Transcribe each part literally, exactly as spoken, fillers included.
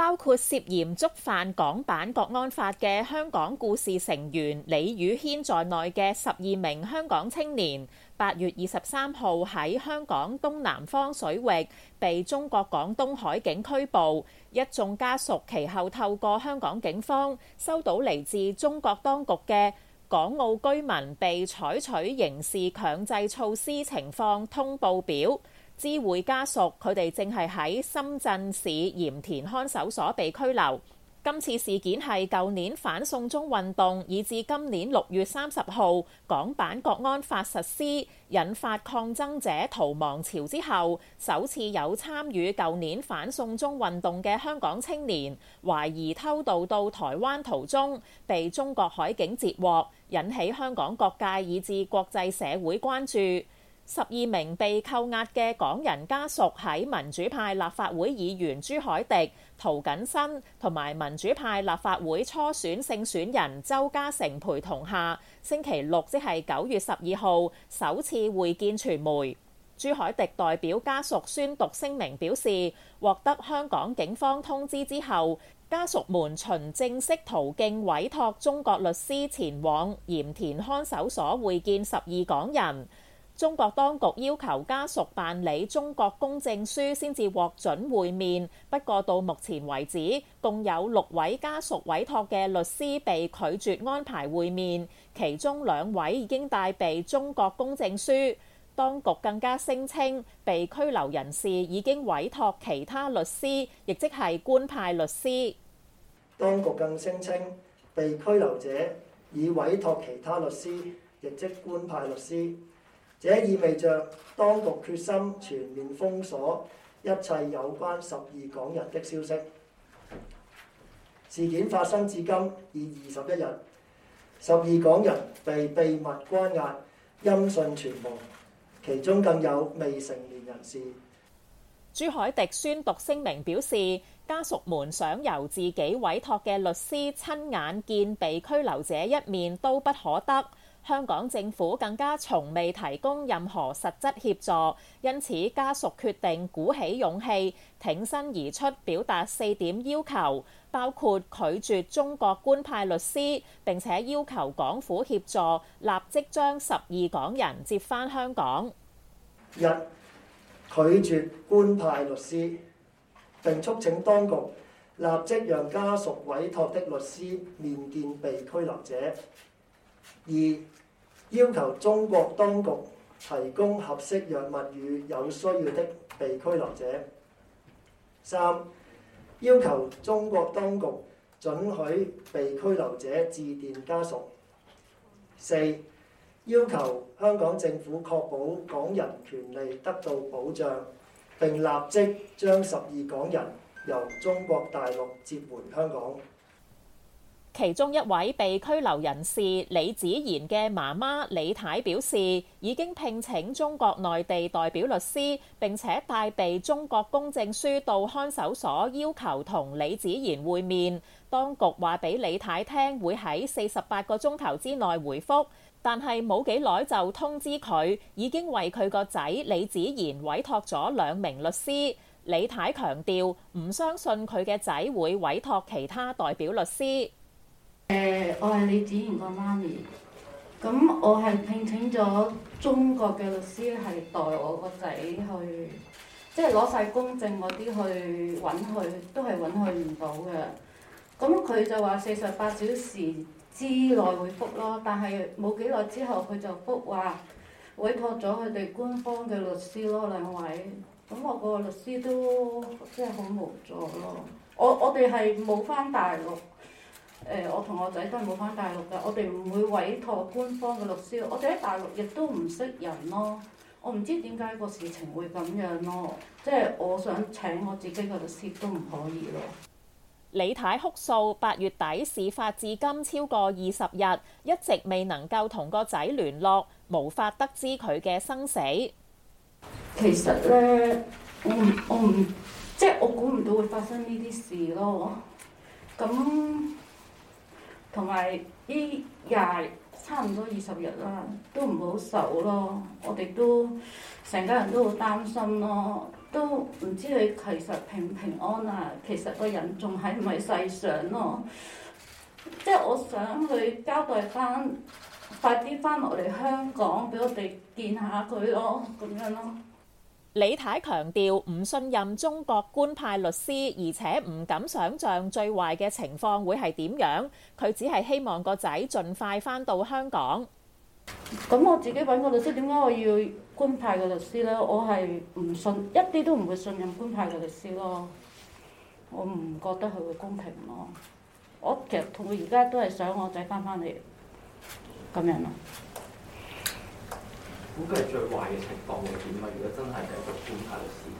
包括涉嫌觸犯港版國安法嘅香港故事成員李宇軒在內嘅十二名香港青年，八月二十三號喺香港東南方水域被中國廣東海警拘捕。一眾家屬其後透過香港警方收到嚟自中國當局嘅港澳居民被採取刑事強制措施情況通報表，知會家屬佢哋正係喺深圳市鹽田看守所被拘留。今次事件係舊年反送中運動以至今年六月三十號港版國安法實施，引發抗爭者逃亡潮之後，首次有參與舊年反送中運動嘅香港青年懷疑偷渡到台灣途中被中國海警截獲，引起香港各界以至國際社會關注。十二名被扣押嘅港人家屬喺民主派立法會議員朱凱廸、涂謹申同埋民主派立法會初選勝選人周家成陪同下，星期六即係九月十二號首次會見傳媒。朱凱廸代表家屬宣讀聲明表示，獲得香港警方通知之後，家屬們循正式途徑委託中國律師前往鹽田看守所會見十二港人。中國當局要求家屬辦理中國公證書先至獲准會面，不過到目前為止，共有六位家屬委託嘅律師被拒絕安排會面，其中兩位已經帶備中國公證書。當局更加聲稱，被拘留人士已經委託其他律師，亦即係官派律師。 當局更聲稱，被拘留者已委託其他律師，亦即官派律師。這意味着當局決心全面封鎖一切有關十二港人的消息。事件發生至今已二十一日，十二港人被秘密關押，音訊全無，其中更有未成年人士。 朱凱廸宣讀聲明表示，家屬們想由自己委託嘅律師親眼見被拘留者一面都不可得。香港政府更加從未提供任何實質協助，因此家屬決定鼓起勇氣挺身而出，表達四點要求，包括拒絕中國官派律師，並且要求港府協助立即將十二港人接返香港。 一、拒絕官派律師，並促請當局立即讓家屬委託的律師面見被拘留者。二、要求中國當局提供合適藥物予有需要的被拘留者。三、要求中國當局准許被拘留者致電家屬。四、要求香港政府確保港人權利得到保障，並立即將十二港人由中國大陸接回香港。 其中一位被拘留人士李子賢嘅媽媽李太表示，已經聘請中國內地代表律師，並且帶備中國公證書到看守所，要求同李子賢會面。當局話俾李太聽會喺四十八個鐘頭之內回覆，但係冇幾耐就通知佢已經為佢個仔李子賢委託咗兩名律師。李太強調唔相信佢嘅仔會委託其他代表律師。 誒、呃，我係李子賢個媽咪，咁我係聘請咗中國嘅律師，係代我個仔去，即係攞晒公證嗰啲去揾佢，都係揾佢唔到嘅。咁佢就話四十八小時之內會覆咯，但係冇幾耐之後佢就覆話委託咗佢哋官方嘅律師咯，兩位。咁我個律師都即係好無助咯。我我哋係冇返大陸。誒、呃，我同我仔都係冇返大陸㗎，我哋唔會委託官方嘅律師，我哋喺大陸亦都唔識人咯。我唔知點解個事情會咁樣咯，即係我想請我自己嘅律師都唔可以咯。 李太哭訴，八月底事發至今超過二十日，一直未能夠同個仔聯絡，無法得知佢嘅生死。 其實咧，我唔我唔即係我估唔到會發生呢啲事咯。咁同埋呢廿差唔多二十日啦，都唔好受咯。我哋都成家人都好擔心咯。 都唔知佢其實平唔平安啊，其實個人仲喺唔喺世上咯？即係我想去交代翻，快啲翻落嚟香港俾我哋見下佢咯，咁樣咯。 李太強調唔信任中國官派律師，而且唔敢想像最壞嘅情況會係點樣。佢只係希望個仔盡快翻到香港。 咁我自己揾個律師，點解我要官派嘅律師呢？我係唔信，一啲都唔會信任官派嘅律師咯。我唔覺得佢會公平咯。我其實同佢而家都係想我仔翻返嚟咁樣咯。 估計最壞嘅情況會點啊？如果真係係一個官派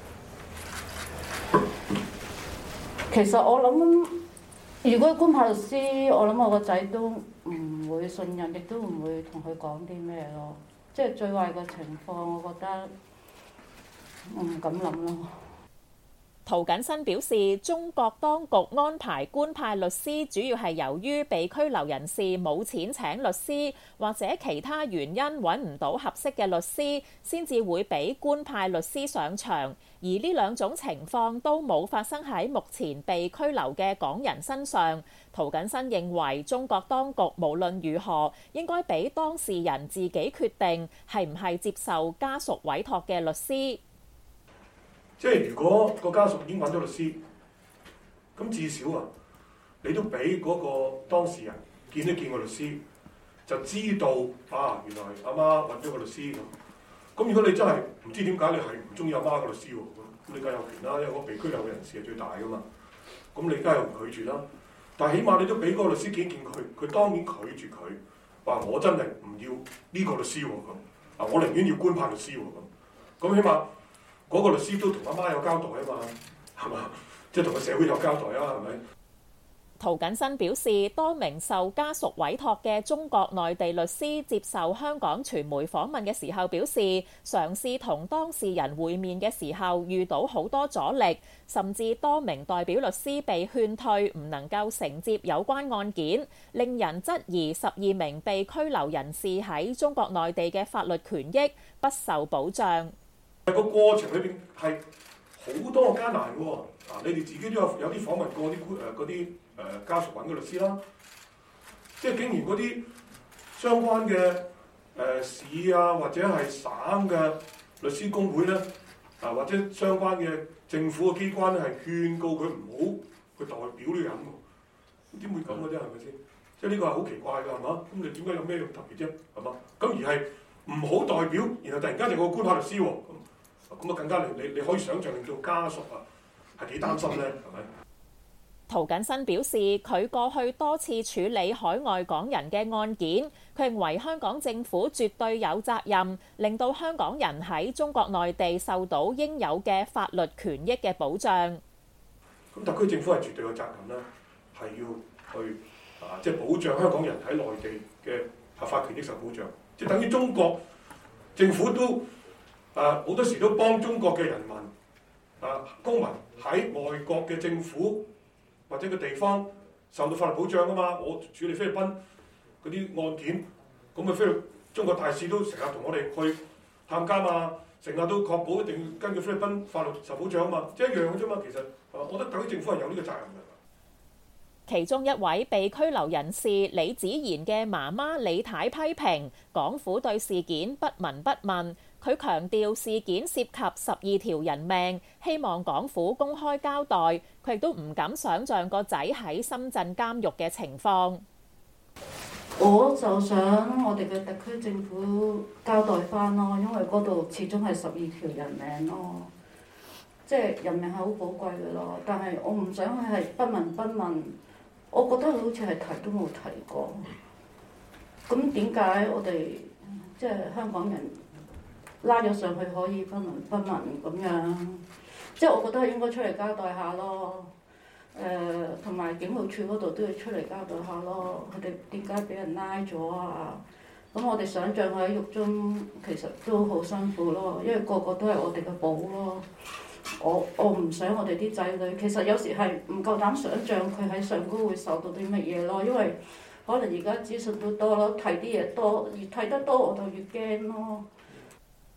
律師， 其實我諗，如果官派律師，我諗我個仔都唔會信任，亦都唔會同佢講啲咩咯。即係最壞嘅情況，我覺得我唔敢諗咯。 涂謹申表示，中國當局安排官派律師，主要係由於被拘留人士冇錢請律師，或者其他原因揾唔到合適嘅律師，先至會俾官派律師上場。而呢兩種情況都冇發生喺目前被拘留嘅港人身上。涂謹申認為，中國當局無論如何應該俾當事人自己決定係唔係接受家屬委託嘅律師。 即係如果個家屬已經揾咗律師，咁至少啊，你都俾嗰個當事人見一見個律師，就知道啊，原來阿媽揾咗個律師咁。咁如果你真係唔知點解你係唔中意阿媽個律師喎，咁你梗係有權啦，因為嗰被拘留嘅人士係最大噶嘛。咁你梗係唔拒絕啦。但係起碼你都俾嗰個律師見一見佢，佢當然拒絕佢，話我真係唔要呢個律師喎咁。啊，我寧願要官派律師喎咁。咁起碼嗰個律師都同阿媽有交代啊嘛，係嘛？即係同個社會有交代啊，係咪？ 涂謹申表示，多名受家屬委託嘅中國內地律師接受香港傳媒訪問嘅時候表示，嘗試同當事人會面嘅時候遇到好多阻力，甚至多名代表律師被勸退，唔能夠承接有關案件，令人質疑十二名被拘留人士喺中國內地嘅法律權益不受保障。 個過程裏邊係好多艱難嘅喎，啊！你哋自己都有有啲訪問過啲誒嗰啲誒家屬揾嘅律師啦，即係竟然嗰啲相關嘅誒、呃、市啊或者係省嘅律師公會咧，啊或者相關嘅政府嘅機關咧係勸告佢唔好去代表呢個人喎，點會咁嘅啫？係咪先？即係呢個係好奇怪㗎，係嘛？咁你點解有咩特別啫？係嘛？咁而係唔好代表，然後突然間就個官派律師喎。咁啊，更加你你你可以想像令到家屬啊係幾擔心咧，係咪？ 涂謹申表示，佢過去多次處理海外港人嘅案件，佢認為香港政府絕對有責任，令到香港人喺中國內地受到應有嘅法律權益嘅保障。 咁特區政府係絕對有責任啦，係要去啊，即係保障香港人喺內地嘅合法權益受保障，即係等於中國政府都。啊！好多時都幫中國嘅人民啊公民喺外國嘅政府或者個地方受到法律保障啊嘛！我處理菲律賓嗰啲案件，咁啊菲律中國大使都成日同我哋去探監啊，成日都確保一定要根據菲律賓法律受保障啊嘛，即係一樣嘅啫嘛。其實啊，我覺得特區政府係有呢個責任嘅。 其中一位被拘留人士李子賢嘅媽媽李太批評港府對事件不聞不問。佢強調事件涉及十二條人命，希望港府公開交代。佢亦都唔敢想像個仔喺深圳監獄嘅情況。 我就想我哋嘅特區政府交代翻咯，因為嗰度始終係十二條人命咯，即係人命係好寶貴嘅咯。但係我唔想佢係不聞不問，我覺得佢好似係提都冇提過。咁點解我哋即係香港人拉咗上去可以不聞不問咁樣？即係我覺得係應該出嚟交代下咯。誒、呃，同埋警務處嗰度都要出嚟交代下咯。佢哋點解俾人拉咗啊？咁我哋想像佢喺獄中其實都好辛苦咯，因為個個都係我哋嘅寶咯。我我唔想我哋啲仔女，其實有時係唔夠膽想像佢喺上高會受到啲乜嘢咯，因為可能而家資訊都多咯，睇啲嘢多，越睇得多我就越驚咯。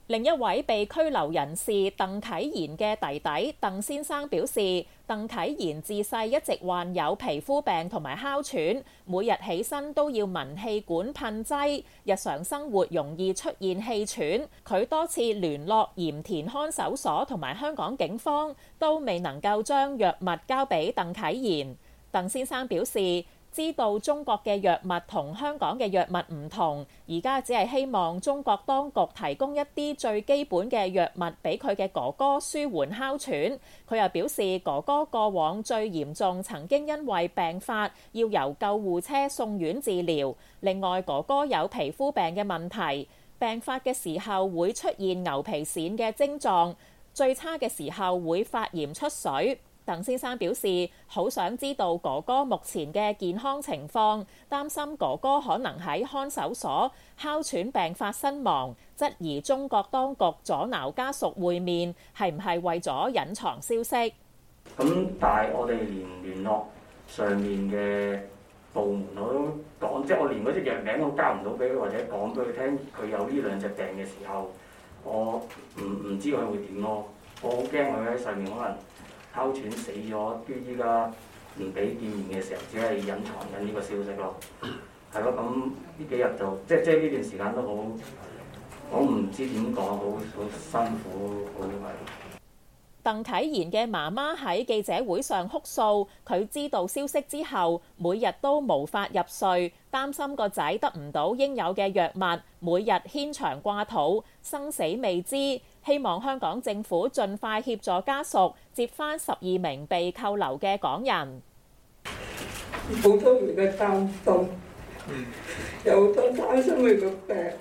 另一位被拘留人士鄧棨然嘅弟弟鄧先生表示，鄧棨然自細一直患有皮膚病同埋哮喘，每日起身都要聞氣管噴劑，日常生活容易出現氣喘。佢多次聯絡鹽田看守所同埋香港警方，都未能夠將藥物交俾鄧棨然。鄧先生表示，知道中國嘅藥物同香港嘅藥物唔同，而家只係希望中國當局提供一啲最基本嘅藥物俾佢嘅哥哥舒緩哮喘。佢又表示，哥哥過往最嚴重曾經因為病發要由救護車送院治療。另外，哥哥有皮膚病嘅問題，病發嘅時候會出現牛皮癬嘅症狀，最差嘅時候會發炎出水。鄧先生表示，好想知道哥哥目前嘅健康情況，擔心哥哥可能喺看守所哮喘病發身亡，質疑中國當局阻撓家屬會面係唔係為咗隱藏消息。 咁但係我哋連聯絡上面嘅部門我都講，即係我連嗰隻藥名都交唔到俾佢，或者講俾佢聽佢有呢兩隻病嘅時候，我唔唔知佢會點咯。我好驚佢喺上面可能哮喘死咗，於依家唔俾見面嘅時候，只係隱藏緊呢個消息咯。係咯，咁呢幾日就即即係呢段時間都好，我唔知點講，好好辛苦，好係。 鄧棨然嘅媽媽喺記者會上哭訴，佢知道消息之後，每日都無法入睡，擔心個仔得唔到應有嘅藥物，每日牽腸掛肚，生死未知。希望香港政府盡快協助家屬接返十二名被扣留嘅港人。 好多人嘅擔心，有好多擔心佢個病，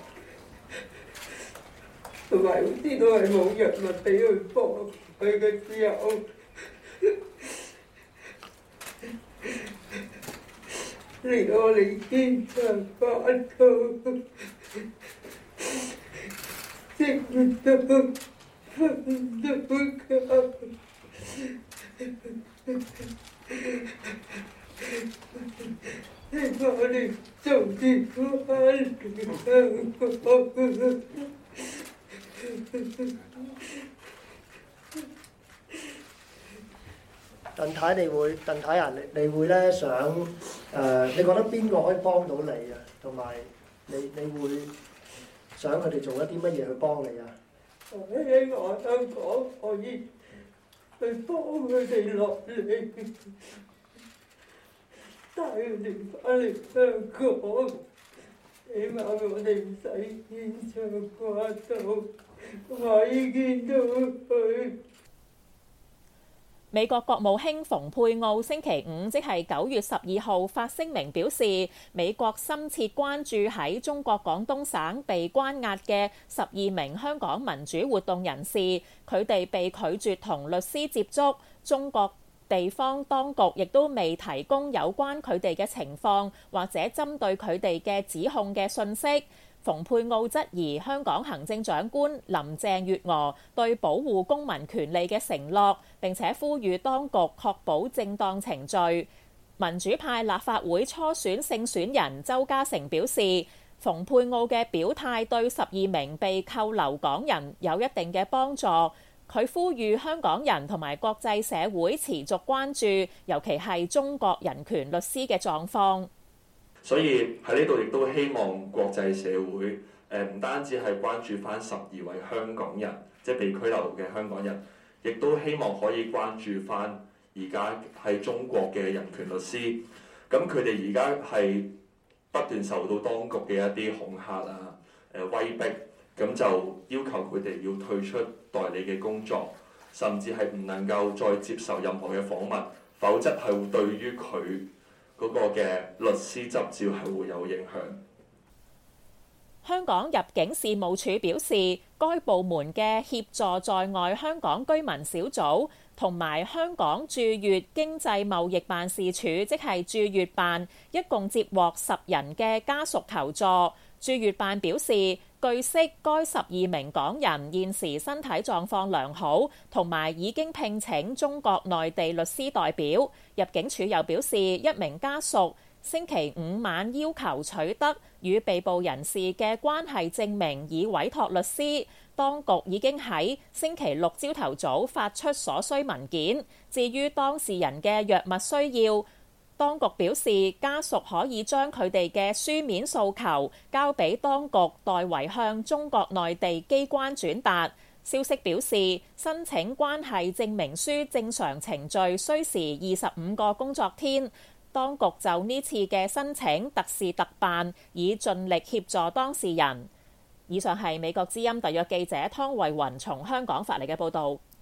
同埋知道係冇藥物俾佢幫佢嘅時候，嚟到我哋現場翻到。食唔到，瞓唔到覺，希望我哋早啲翻香港。 鄧太，你會鄧太啊？你你會咧想誒、呃？你覺得邊個可以幫到你啊？同埋你你會想佢哋做一啲乜嘢去幫你啊？ 我希望香港可以去幫佢哋落嚟，帶佢哋翻嚟香港，起碼我哋唔使牽腸掛肚，可以見到佢。 美國國務卿蓬佩奧星期五，即係九月十二號發聲明表示，美國深切關注喺中國廣東省被關押嘅十二名香港民主活動人士，佢哋被拒絕同律師接觸，中國地方當局亦都未提供有關佢哋嘅情況或者針對佢哋嘅指控嘅信息。蓬佩奧質疑香港行政長官林鄭月娥對保護公民權利嘅承諾，並且呼籲當局確保正當程序。民主派立法會初選勝選人周家成表示，蓬佩奧嘅表態對十二名被扣留港人有一定嘅幫助。佢呼籲香港人同埋國際社會持續關注，尤其係中國人權律師嘅狀況。 所以喺呢度亦都希望國際社會誒唔單止係關注翻十二位香港人，即係被拘留嘅香港人，亦都希望可以關注翻而家喺中國嘅人權律師。咁佢哋而家係不斷受到當局嘅一啲恐嚇啊、誒威逼，咁就要求佢哋要退出代理嘅工作，甚至係唔能夠再接受任何嘅訪問，否則係會對於佢嗰個嘅律師執照係會有影響。 香港入境事務處表示，該部門嘅協助在外香港居民小組同埋香港駐粵經濟貿易辦事處，即係駐粵辦，一共接獲十人嘅家屬求助。駐粵辦表示，據悉該十二名港人現時身體狀況良好，同埋已經聘請中國內地律師代表。入境處又表示，一名家屬星期五晚要求取得與被捕人士嘅關係證明，以委託律師。 當局已經喺星期六朝頭早發出所需文件。至於當事人嘅藥物需要，當局表示家屬可以將佢哋嘅書面訴求交俾當局代為向中國內地機關轉達。消息表示，申請關係證明書正常程序需時二十五個工作天。當局就呢次嘅申請特事特辦，以盡力協助當事人。以上係美國之音特約記者湯慧雲從香港發嚟嘅報導。